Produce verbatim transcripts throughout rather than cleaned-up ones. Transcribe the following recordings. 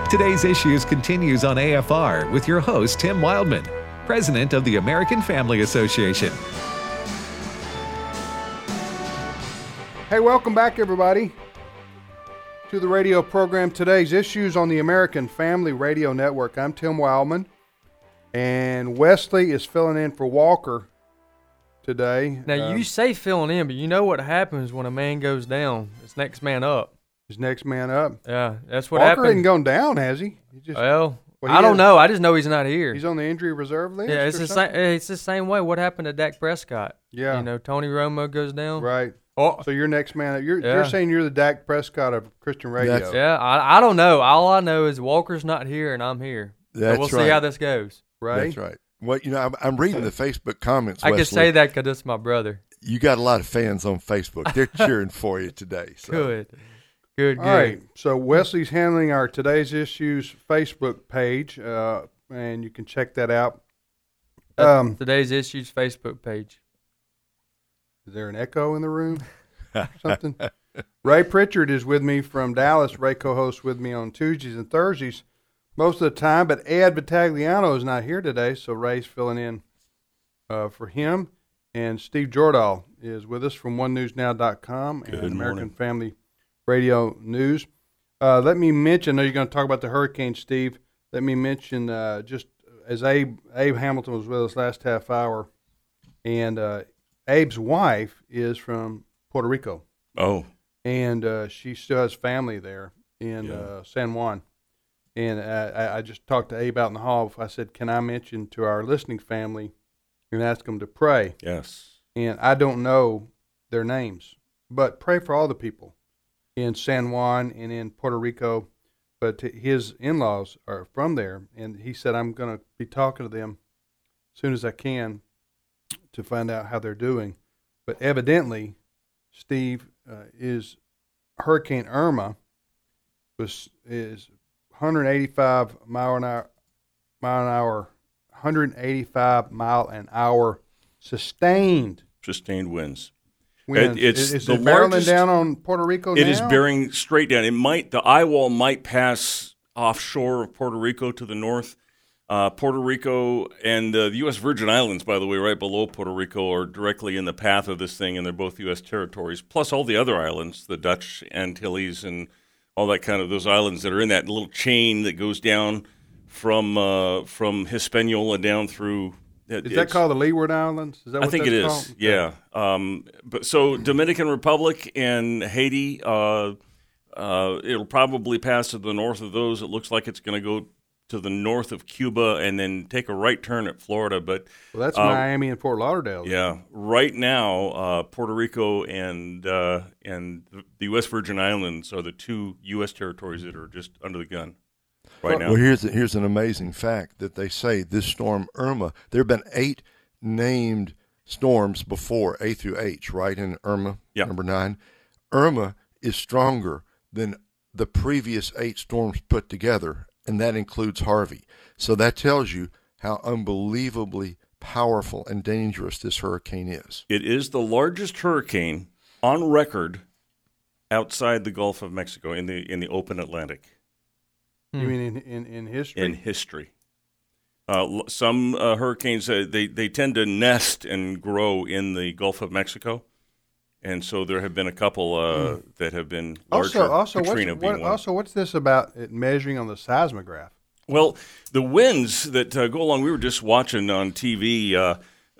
Today's Issues continues on A F R with your host, Tim Wildman, President of the American Family Association. Hey, welcome back, everybody, to the radio program Today's Issues on the American Family Radio Network. I'm Tim Wildman, and Wesley is filling in for Walker today. Now, um, you say filling in, but you know what happens when a man goes down. It's next man up. His next man up. Yeah, that's what Walker happened. Walker ain't gone down, has he? he just, well, well I don't has, know. I just know he's not here. He's on the injury reserve list. Yeah, it's the same. It's the same way. What happened to Dak Prescott? Yeah, you know, Tony Romo goes down. Right. Oh, so you're next man. You're yeah. you're saying you're the Dak Prescott of Christian radio. That's, yeah, I I don't know. All I know is Walker's not here and I'm here. That's so we'll right. see how this goes. Right. That's right. Well, you know, I'm, I'm reading the Facebook comments. I Wesley. can say that because it's my brother. You got a lot of fans on Facebook. They're cheering for you today. So. Good. Good, good. All right, so Wesley's handling our Today's Issues Facebook page, uh, and you can check that out. Um, Today's Issues Facebook page. Is there an echo in the room? Something? Ray Pritchard is with me from Dallas. Ray co-hosts with me on Tuesdays and Thursdays most of the time, but Ed Vitagliano is not here today, so Ray's filling in uh, for him. And Steve Jordahl is with us from one news now dot com and Good American morning. Family Radio News. Uh, let me mention, I know you're going to talk about the hurricane, Steve. Let me mention, uh, just as Abe Abe Hamilton was with us last half hour, and uh, Abe's wife is from Puerto Rico. Oh. And uh, she still has family there in Yeah. uh, San Juan. And uh, I, I just talked to Abe out in the hall. I said, can I mention to our listening family and ask them to pray? Yes. And I don't know their names, but pray for all the people in San Juan and in Puerto Rico, but his in-laws are from there, and he said, I'm going to be talking to them as soon as I can to find out how they're doing. But evidently, Steve, uh, is Hurricane Irma was is one eighty-five mile an hour, mile an hour, one eighty-five mile an hour sustained Sustained winds. winds. It, it's is, is the it barreling largest, down on Puerto Rico It now? is bearing straight down. It might the eye wall might pass offshore of Puerto Rico to the north. Uh, Puerto Rico and uh, the U S Virgin Islands, by the way, right below Puerto Rico, are directly in the path of this thing, and they're both U S territories. Plus all the other islands, the Dutch Antilles and all that kind of those islands that are in that little chain that goes down from uh, from Hispaniola down through. It, Is that called the Leeward Islands? Is that what I think that's it is. called? Yeah. Um, but so Dominican Republic and Haiti, uh, uh, it'll probably pass to the north of those. It looks like it's going to go to the north of Cuba and then take a right turn at Florida. But Well, that's uh, Miami and Fort Lauderdale. yeah, right now uh, Puerto Rico and uh, and the U S Virgin Islands are the two U S territories that are just under the gun right now. Well, here's here's an amazing fact that they say this storm Irma. There have been eight named storms before A through H, right? In Irma, Yeah. number nine, Irma is stronger than the previous eight storms put together, and that includes Harvey. So that tells you how unbelievably powerful and dangerous this hurricane is. It is the largest hurricane on record outside the Gulf of Mexico in the in the open Atlantic. You mean in, in, in history? In history. Uh, l- some uh, hurricanes, uh, they, they tend to nest and grow in the Gulf of Mexico. And so there have been a couple uh, mm. that have been larger, also, also, Katrina what's, being what, one. also, what's this about it measuring on the seismograph? Well, the winds that uh, go along, we were just watching on T V uh,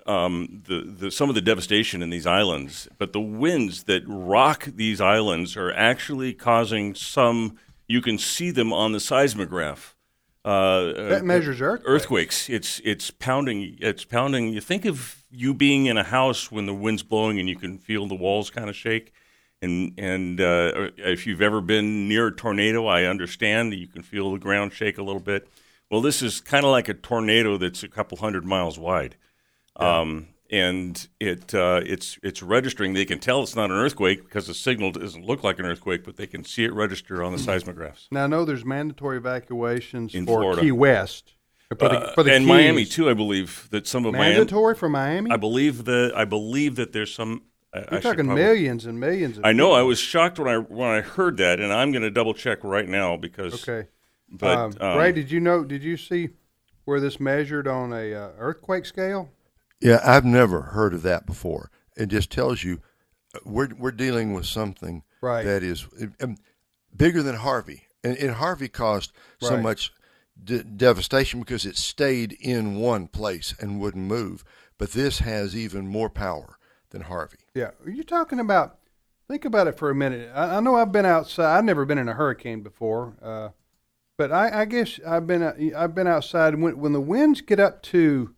um, the, the some of the devastation in these islands, but the winds that rock these islands are actually causing some, you can see them on the seismograph. Uh, That measures earthquakes. Earthquakes. It's it's pounding. It's pounding. You think of you being in a house when the wind's blowing and you can feel the walls kind of shake. And and uh, if you've ever been near a tornado, I understand that you can feel the ground shake a little bit. Well, this is kind of like a tornado that's a couple hundred miles wide, yeah. um, and it uh, it's it's registering. They can tell it's not an earthquake because the signal doesn't look like an earthquake, but they can see it register on the seismographs. Now I know there's mandatory evacuations in for Florida. Key West, for the, uh, for the and Keys. Miami too. I believe that some of mandatory Miami, for Miami. I believe that I believe that there's some. I, You're I talking probably, millions and millions. Of I know. people. I was shocked when I when I heard that, and I'm going to double check right now because okay. But um, um, Ray, did you know? Did you see where this measured on a uh, earthquake scale? Yeah, I've never heard of that before. It just tells you we're we're dealing with something Right. that is um, bigger than Harvey, and, and Harvey caused so Right. much de- devastation because it stayed in one place and wouldn't move. But this has even more power than Harvey. Yeah. Are you talking about? Think about it for a minute. I, I know I've been outside. I've never been in a hurricane before, uh, but I, I guess I've been uh, I've been outside when when the winds get up to,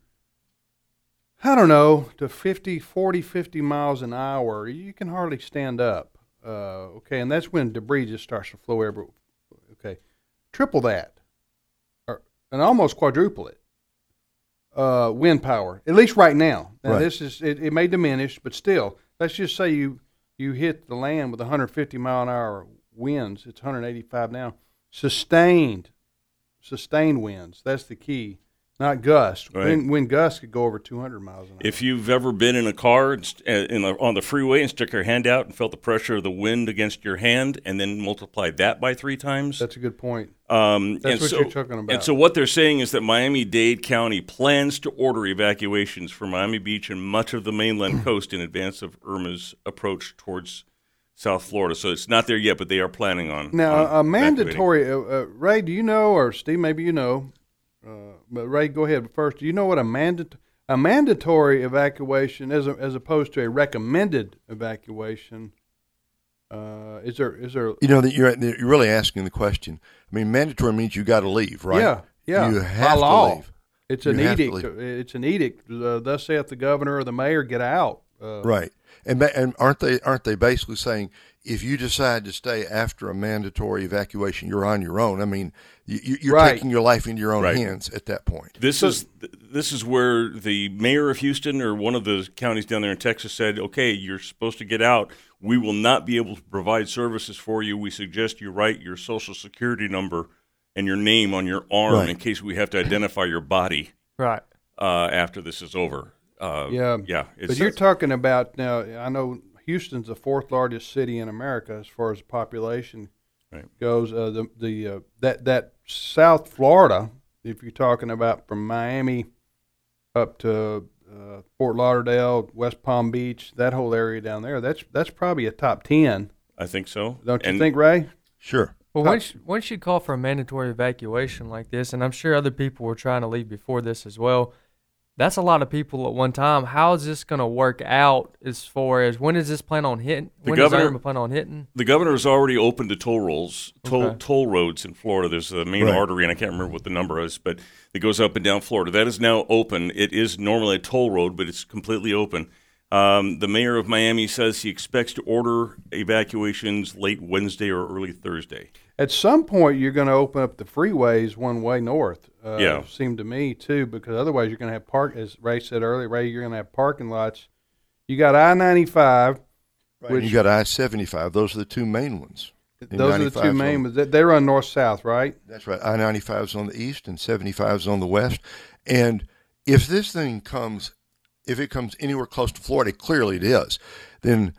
I don't know, to fifty, forty, fifty miles an hour, you can hardly stand up. Uh, okay, and that's when debris just starts to flow everywhere. Okay, triple that, or and almost quadruple it. Uh, wind power, at least right now. Now Right. this is it, it may diminish, but still, let's just say you you hit the land with one hundred fifty mile an hour winds. It's one hundred eighty-five now. Sustained, sustained winds. That's the key. Not gusts. Right. Wind, wind gusts could go over two hundred miles an hour. if you've ever been in a car and st- uh, in the, on the freeway and stuck your hand out and felt the pressure of the wind against your hand, and then multiplied that by three times, That's a good point. Um, That's and what so, you're talking about. And so what they're saying is that Miami-Dade County plans to order evacuations from Miami Beach and much of the mainland coast in advance of Irma's approach towards South Florida. So it's not there yet, but they are planning on Now, on a mandatory, uh, uh, Ray, do you know, or Steve, maybe you know, uh, but Ray, go ahead first. Do you know what a mandat- a mandatory evacuation, as a, as opposed to a recommended evacuation, uh, is there is there? You know that you're you're really asking the question. I mean, mandatory means you got to leave, right? Yeah, yeah. You By have law. to leave. It's You an have to edict. leave. It's an edict. Uh, thus saith the governor or the mayor, get out. Uh, Right. And ba- and aren't they aren't they basically saying if you decide to stay after a mandatory evacuation, you're on your own? I mean, you, you- you're Right. taking your life into your own Right. hands at that point. This is this is where the mayor of Houston or one of the counties down there in Texas said, "Okay, you're supposed to get out. We will not be able to provide services for you. We suggest you write your social security number and your name on your arm Right. in case we have to identify your body Right. uh, after this is over." Uh, Yeah, yeah. It's, But you're talking about now. I know Houston's the fourth largest city in America as far as population Right. goes. Uh, the the uh, that that South Florida, if you're talking about from Miami up to uh, Fort Lauderdale, West Palm Beach, that whole area down there, that's that's probably a top ten. I think so. Don't you And think, Ray? Sure. Well, How- once once you call for a mandatory evacuation like this, and I'm sure other people were trying to leave before this as well, that's a lot of people at one time. How is this going to work out as far as when is this plan on hitting? The When does governor- Irma plan on hitting? The governor has already opened the toll rolls, toll Okay. toll roads in Florida. There's a main Right. artery, and I can't remember what the number is, but it goes up and down Florida. That is now open. It is normally a toll road, but it's completely open. Um, the mayor of Miami says he expects to order evacuations late Wednesday or early Thursday. At some point, you're going to open up the freeways one way north. Uh, Yeah. Seemed to me too, because otherwise you're going to have park. As Ray said earlier, Ray, you're going to have parking lots. You got I ninety-five. Right. Which- you got I seventy-five. Those are the two main ones. And Those are the two 95's main on- ones. They- They run north south, right? That's right. I ninety-five is on the east and seventy-five is on the west. And if this thing comes, if it comes anywhere close to Florida, clearly it is, then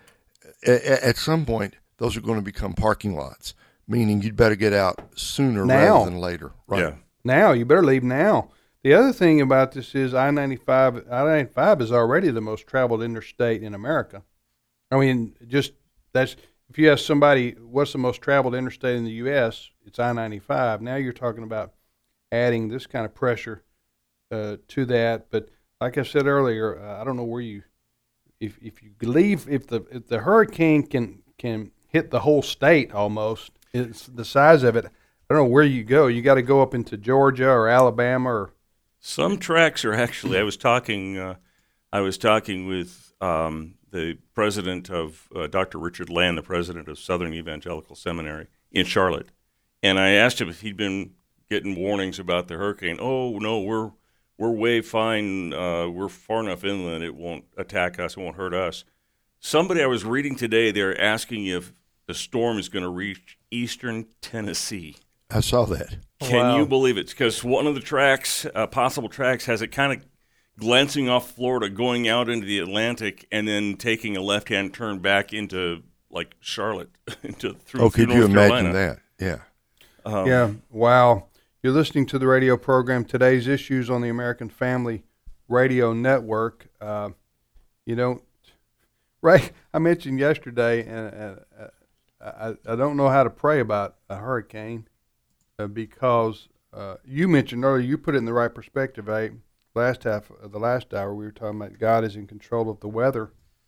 a- at some point those are going to become parking lots, meaning you'd better get out sooner Now. rather than later. Right. Yeah. Now you better leave now. The other thing about this is I ninety-five. I ninety-five is already the most traveled interstate in America. I mean, just that's if you ask somebody what's the most traveled interstate in the U S, it's I ninety-five. Now you're talking about adding this kind of pressure uh, to that. But like I said earlier, uh, I don't know where you if if you leave if the if the hurricane can can hit the whole state almost. It's the size of it. I don't know where you go. You got to go up into Georgia or Alabama or Some tracks are actually. I was talking. Uh, I was talking with um, the president of uh, Doctor Richard Land, the president of Southern Evangelical Seminary in Charlotte, and I asked him if he'd been getting warnings about the hurricane. Oh no, we're we're way fine. Uh, we're far enough inland; it won't attack us. It won't hurt us. Somebody I was reading today, they're asking if the storm is going to reach eastern Tennessee. I saw that. Can Wow. you believe it? Because one of the tracks, uh, possible tracks, has it kind of glancing off Florida, going out into the Atlantic, and then taking a left-hand turn back into like Charlotte, into through, Oh, through could you North imagine Carolina. that? Yeah. Um, Yeah, wow. You're listening to the radio program Today's Issues on the American Family Radio Network. Uh, you don't, Ray, I mentioned yesterday, and uh, I, I don't know how to pray about a hurricane uh, because uh, you mentioned earlier, you put it in the right perspective, eh? Last half of the last hour, we were talking about God is in control of the weather.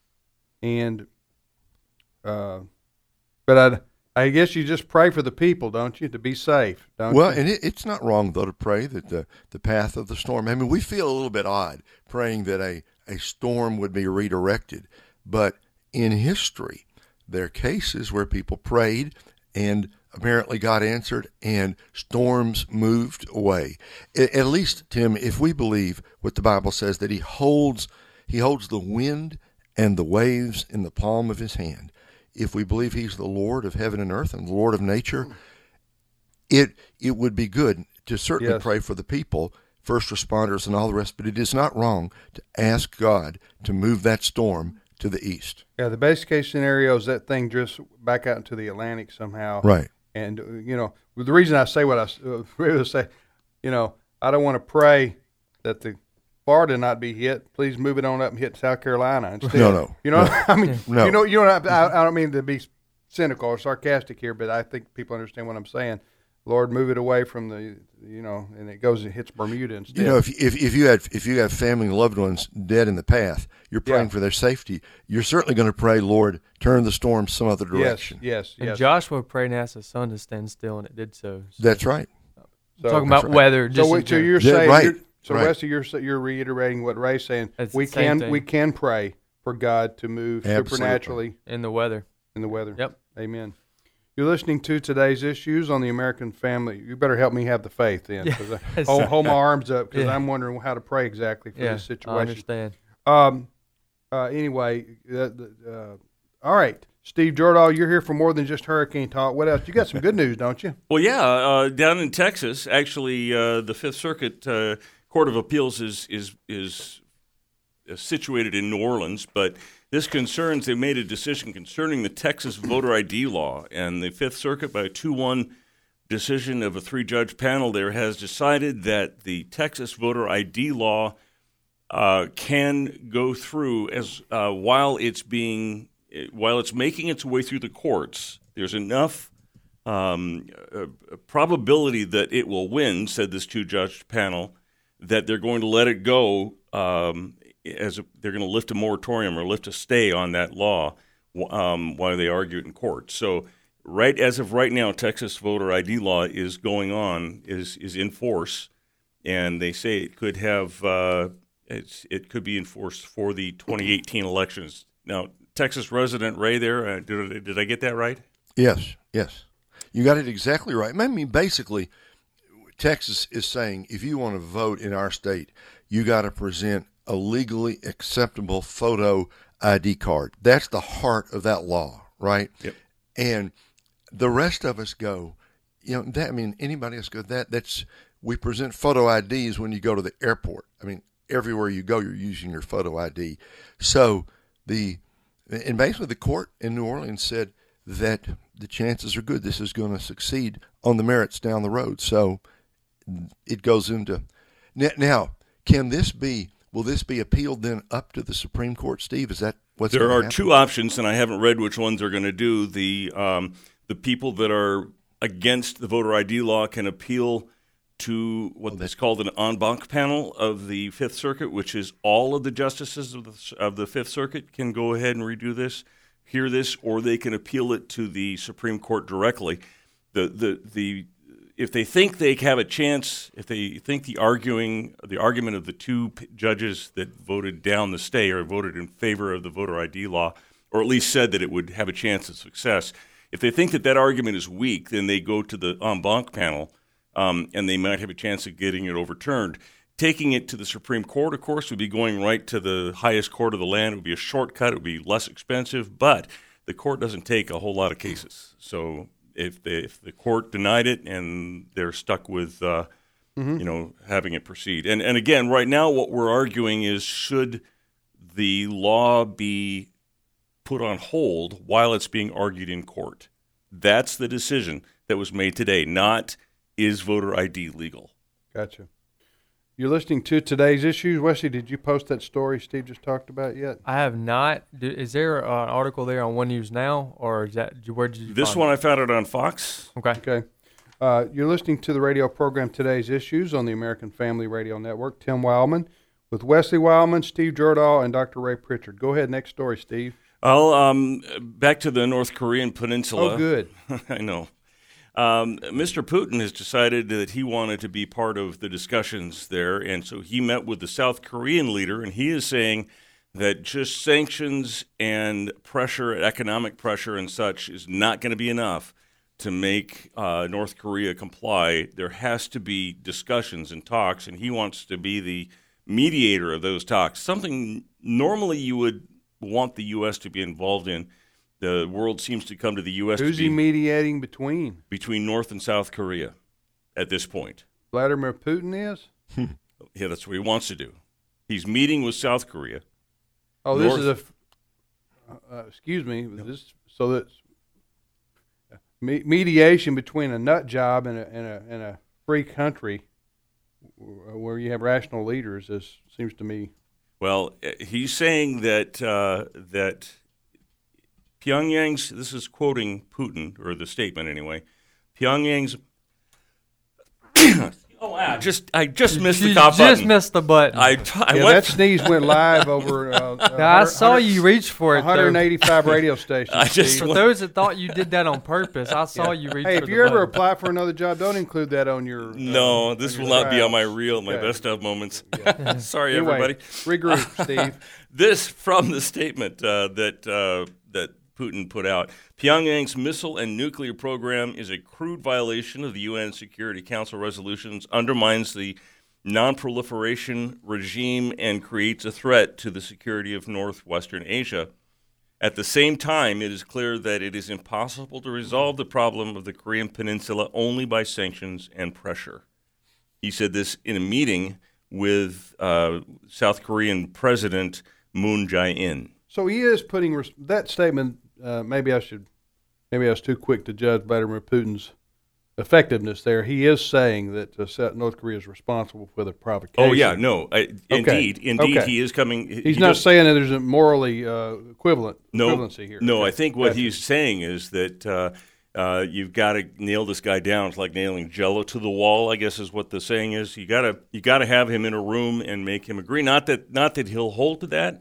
And, uh, but I'd, I guess you just pray for the people, don't you, to be safe, don't well, you? and it, it's not wrong, though, to pray that the, the path of the storm. I mean, we feel a little bit odd praying that a, a storm would be redirected. But in history, there are cases where people prayed and apparently God answered and storms moved away. At, at least, Tim, if we believe what the Bible says, that he holds, he holds the wind and the waves in the palm of his hand, if we believe he's the Lord of heaven and earth and the Lord of nature, it it would be good to certainly Yes. pray for the people, first responders and all the rest, but it is not wrong to ask God to move that storm to the east. Yeah, the best case scenario is that thing drifts back out into the Atlantic somehow. Right. And, uh, you know, the reason I say what I uh, really say, you know, I don't want to pray that the Florida not be hit. Please move it on up and hit South Carolina instead. No, no, You know, no. I mean, No. you know, you know, I, I don't mean to be cynical or sarcastic here, but I think people understand what I'm saying. Lord, move it away from the, you know, and it goes and hits Bermuda instead. You know, if if if you had if you have family and loved ones dead in the path, you're praying Yeah. for their safety. You're certainly going to pray, Lord, turn the storm some other yes, direction. yes, And yes. Joshua prayed and asked the sun to stand still, and it did so. so That's right. So- talking about That's right. weather. Just So, in wait, so general. you're Yeah, saying, right, you're, so right. Wesley, you're sa- you're reiterating what Ray's saying. It's we the same can thing. we can pray for God to move Absolutely. supernaturally in the weather. in the weather. Yep. Amen. You're listening to Today's Issues on the American Family. You better help me have the faith then. 'Cause I Yes. hold, hold my arms up because Yeah. I'm wondering how to pray exactly for Yeah, this I situation. understand. Um. Uh, anyway, uh, uh, all right, Steve Jordahl, you're here for more than just hurricane talk. What else? You got some good news, don't you? Well, yeah, uh, down in Texas, actually, uh, the Fifth Circuit uh, Court of Appeals is is is is situated in New Orleans, but this concerns, they made a decision concerning the Texas voter I D law, and the Fifth Circuit, by a two one decision of a three-judge panel there, has decided that the Texas voter I D law uh, can go through as uh, while it's being while it's making its way through the courts. There's enough um, uh, probability that it will win, said this two-judge panel, that they're going to let it go um, as a, they're going to lift a moratorium or lift a stay on that law um, while they argue it in court. So, right as of right now, Texas voter I D law is going on, is is in force, and they say it could have uh, it's, it could be enforced for the twenty eighteen elections. Now, Texas resident Ray, there, uh, did did I get that right? Yes, yes. You got it exactly right. I mean, basically, Texas is saying if you want to vote in our state, you got to present a legally acceptable photo I D card. That's the heart of that law, right? Yep. And the rest of us go, you know, that, I mean, anybody else go, that, that's, we present photo I Ds when you go to the airport. I mean, everywhere you go, you're using your photo I D. So the, and basically the court in New Orleans said that the chances are good this is going to succeed on the merits down the road. So it goes into, now, can this be, will this be appealed then up to the Supreme Court, Steve? Is that what's There going to are happen? two options, and I haven't read which ones they're going to do. The um, the people that are against the voter I D law can appeal to what is called an en banc panel of the Fifth Circuit, which is all of the justices of the, of the Fifth Circuit can go ahead and redo this, hear this, or they can appeal it to the Supreme Court directly. The the the if they think they have a chance, if they think the arguing the argument of the two p- judges that voted down the stay or voted in favor of the voter I D law, or at least said that it would have a chance of success, if they think that that argument is weak, then they go to the en banc panel, um, and they might have a chance of getting it overturned. Taking it to the Supreme Court, of course, would be going right to the highest court of the land. It would be a shortcut. It would be less expensive, but the court doesn't take a whole lot of cases. So if, they, if the court denied it and they're stuck with, uh, mm-hmm. you know, having it proceed. And and again, right now, what we're arguing is should the law be put on hold while it's being argued in court? That's the decision. that was made today, not is voter I D legal. Gotcha. You're listening to Today's Issues. Wesley, did you post that story Steve just talked about yet? I have not. Do, is there an article there on One News Now, or is that where did you? This find one it? I found it on Fox. Okay. Okay. Uh, you're listening to the radio program Today's Issues on the American Family Radio Network. Tim Wildman with Wesley Wildman, Steve Jordahl, and Doctor Ray Pritchard. Go ahead, next story, Steve. Well, um, back to the North Korean peninsula. Oh, good. I know. Um, Mister Putin has decided that he wanted to be part of the discussions there, and so he met with the South Korean leader, and he is saying that just sanctions and pressure, economic pressure and such, is not going to be enough to make uh, North Korea comply. There has to be discussions and talks, and he wants to be the mediator of those talks, something normally you would want the U S to be involved in. The world seems to come to the U S Who's to be he mediating between? between North and South Korea at this point. Vladimir Putin is? Yeah, that's what he wants to do. He's meeting with South Korea. Oh, this North- is a. f- Uh, excuse me. This so that me, mediation between a nut job and a and a and a free country w- where you have rational leaders is seems to me. Well, uh, he's saying that uh, that Pyongyang's. This is quoting Putin, or the statement anyway. Pyongyang's. Oh, wow! Just I just missed you the cough just button. missed the button. I, t- I Yeah, went. that sneeze went live over. Uh, uh, Now, I saw you reach for it. one though. eighty-five radio stations. I just Steve. For those that thought you did that on purpose, I saw you reach Hey, for if the you ever button. apply for another job, don't include that on your. Uh, No, on this your will not be on my trials. reel, my Okay. best of moments. Sorry, Anyway, everybody. regroup, Steve. This from the statement uh, that uh, that Putin put out. Pyongyang's missile and nuclear program is a crude violation of the U N Security Council resolutions, undermines the non-proliferation regime, and creates a threat to the security of northwestern Asia. At the same time, it is clear that it is impossible to resolve the problem of the Korean Peninsula only by sanctions and pressure. He said this in a meeting with uh, South Korean President Moon Jae-in. So he is putting res- that statement. Uh, maybe I should. Maybe I was too quick to judge Vladimir Putin's effectiveness there. He is saying that uh, South- North Korea is responsible for the provocation. Oh, yeah, no, I, indeed, indeed, Okay. he is coming. He's he not does- saying that there's a morally uh, equivalent no, equivalency here. No, Okay. I think what Gotcha. he's saying is that uh, uh, you've got to nail this guy down. It's like nailing Jello to the wall, I guess is what the saying is. You got to you got to have him in a room and make him agree. Not that not that he'll hold to that,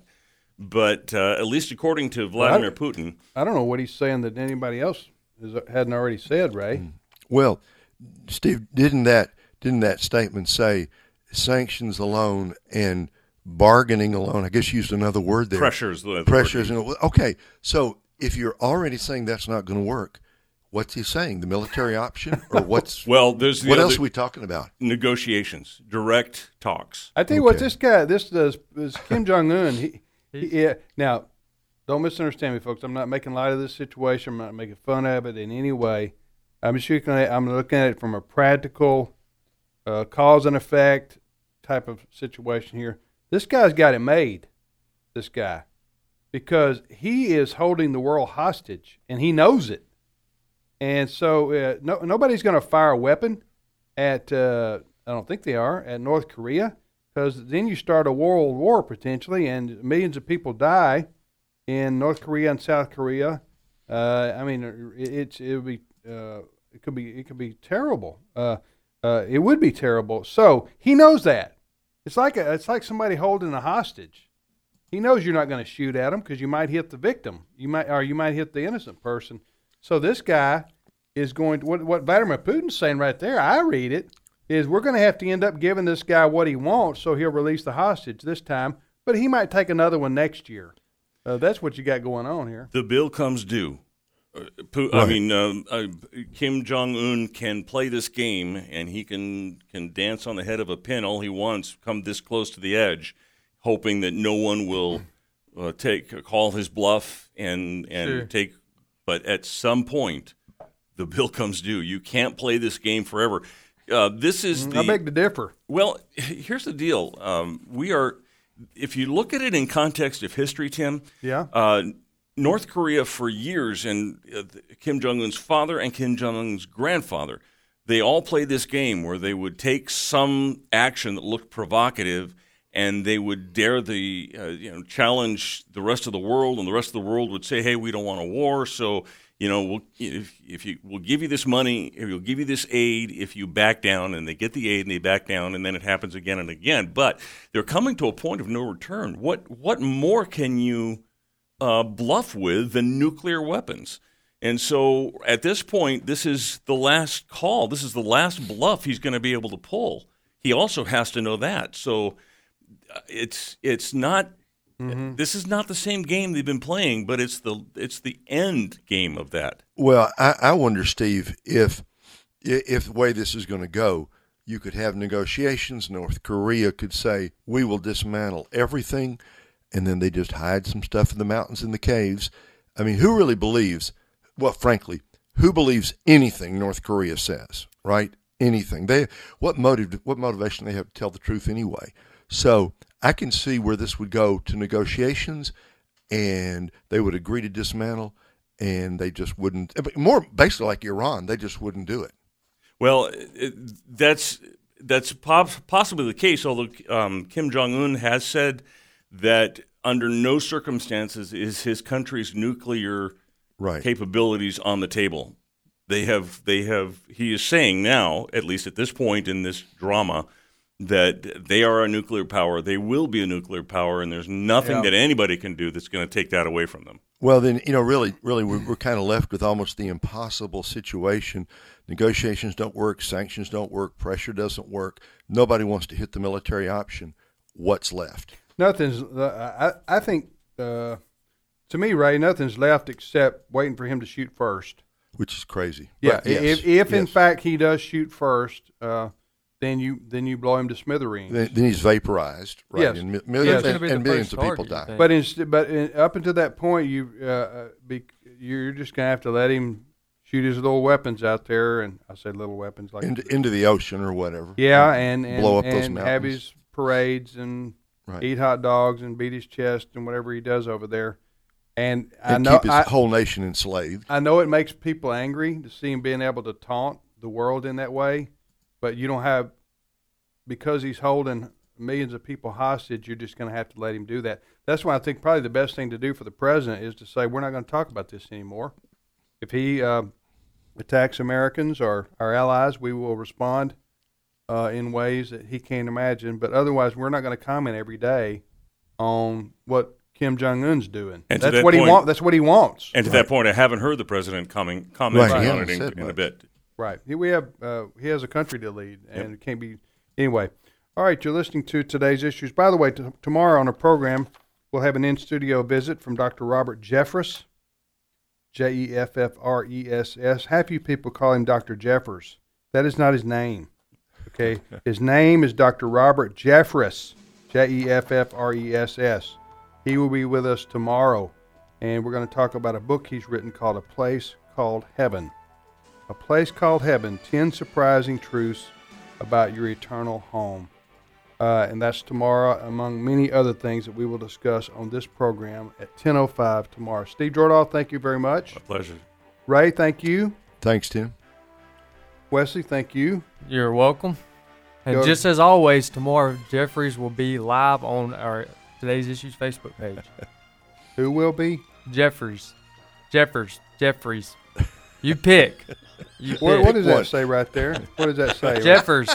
but uh, at least according to Vladimir Well, Putin. I don't know what he's saying that anybody else is, hadn't already said, Ray. Mm. Well, Steve, didn't that didn't that statement say sanctions alone and bargaining alone? I guess you used another word there. Pressures. The, the Pressures. word. And, okay, so if you're already saying that's not going to work, what's he saying? The military option, or what's Well, there's the what other else are we talking about? negotiations, direct talks. I tell you what, Okay. this guy, this does, is Kim Jong Un. He, he, yeah. Now, don't misunderstand me, folks. I'm not making light of this situation. I'm not making fun of it in any way. I'm just looking at, I'm looking at it from a practical, uh, cause and effect type of situation here. This guy's got it made. This guy, because he is holding the world hostage, and he knows it. And so, uh, no, nobody's going to fire a weapon at. Uh, I don't think they are at North Korea, because then you start a world war potentially, and millions of people die in North Korea and South Korea. Uh, I mean, it, it's it would be uh, it could be it could be terrible. Uh, uh, it would be terrible. So he knows that. It's like a, it's like somebody holding a hostage. He knows you're not going to shoot at him because you might hit the victim. You might or you might hit the innocent person. So this guy is going to, what what Vladimir Putin's saying right there. I read it is we're going to have to end up giving this guy what he wants, so he'll release the hostage this time. But he might take another one next year. Uh, that's what you got going on here. The bill comes due. Uh, Pu- I Right. mean, um, uh, Kim Jong Un can play this game, and he can can dance on the head of a pin all he wants, come this close to the edge, hoping that no one will uh, take call his bluff and and Sure. take. But at some point, the bill comes due. You can't play this game forever. Uh, this is the I beg to differ. well. Here's the deal. Um, we are, if you look at it in context of history, Tim. Yeah. Uh, North Korea for years, and uh, Kim Jong-un's father and Kim Jong-un's grandfather, they all played this game where they would take some action that looked provocative, and they would dare the, uh, you know, challenge the rest of the world, and the rest of the world would say, "Hey, we don't want a war, so you know, we'll, if, if you we'll give you this money, if we'll give you this aid if you back down," and they get the aid and they back down, and then it happens again and again. But they're coming to a point of no return. What what more can you uh, bluff with than nuclear weapons? And so at this point, this is the last call. This is the last bluff he's going to be able to pull. He also has to know that. So it's it's not mm-hmm. this is not the same game they've been playing, but it's the it's the end game of that. Well, I, I wonder, Steve, if if the way this is going to go, you could have negotiations. North Korea could say, "We will dismantle everything," and then they just hide some stuff in the mountains and the caves. I mean, who really believes? Well, frankly, who believes anything North Korea says, right? Anything. They what motive what motivation they have to tell the truth anyway. So I can see where this would go to negotiations, and they would agree to dismantle, and they just wouldn't. More basically like Iran, they just wouldn't do it. Well, it, that's that's possibly the case, although um, Kim Jong-un has said that under no circumstances is his country's nuclear Right. capabilities on the table. They have, they have. He is saying now, at least at this point in this drama, that they are a nuclear power. They will be a nuclear power, and there's nothing yeah. that anybody can do that's going to take that away from them. Well, then, you know, really, really, we're, we're kind of left with almost the impossible situation. Negotiations don't work. Sanctions don't work. Pressure doesn't work. Nobody wants to hit the military option. What's left? Nothing's. Uh, I I think. Uh, To me, Ray, nothing's left except waiting for him to shoot first. Which is crazy. Yeah, but yes, if, if yes. in fact he does shoot first, uh, then you then you blow him to smithereens. Then, then he's vaporized, right? Yes. And millions, yes. and, and millions of people die. But in, but in, up until that point, you uh, be, you're just gonna have to let him shoot his little weapons out there, and I say little weapons like into, into the ocean or whatever. Yeah, and, and blow up and those mountains. Have his parades and right. eat hot dogs and beat his chest and whatever he does over there. And, and I know keep his I, whole nation enslaved. I know it makes people angry to see him being able to taunt the world in that way, but you don't have, because he's holding millions of people hostage, you're just going to have to let him do that. That's why I think probably the best thing to do for the president is to say, we're not going to talk about this anymore. If he uh, attacks Americans or our allies, we will respond uh, in ways that he can't imagine, but otherwise we're not going to comment every day on what Kim Jong-un's doing. And that's that what point, he wants. That's what he wants. And to right. that point, I haven't heard the president coming comment right. on it in, in a bit. Right. He, we have. Uh, he has a country to lead, and yep. it can't be anyway. All right. You're listening to Today's Issues. By the way, t- tomorrow on our program, we'll have an in-studio visit from Doctor Robert Jeffress, J E F F R E S S. Half you people call him Doctor Jeffers. That is not his name. Okay. His name is Doctor Robert Jeffress, J E F F R E S S. He will be with us tomorrow, and we're going to talk about a book he's written called A Place Called Heaven. A Place Called Heaven, ten Surprising Truths About Your Eternal Home. Uh, and that's tomorrow, among many other things that we will discuss on this program at ten oh five tomorrow. Steve Jordahl, thank you very much. My pleasure. Ray, thank you. Thanks, Tim. Wesley, thank you. You're welcome. And Go just as always, tomorrow, Jeffries will be live on our Today's Issues Facebook page. Who will be? Jeffries. Jeffers. Jeffries. You pick. You What, pick. what does that say right there? What does that say? Jeffers.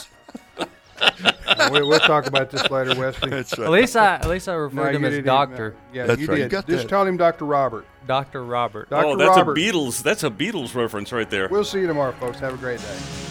Uh, we, we'll talk about this later, Wesley. That's right. At least I at least I referred No, to him you as didn't Doctor. even- Yeah, That's you right. You did. got Just that. call him Doctor Robert. Doctor Robert. Doctor Oh, that's Robert. a Beatles. That's a Beatles reference right there. We'll see you tomorrow, folks. Have a great day.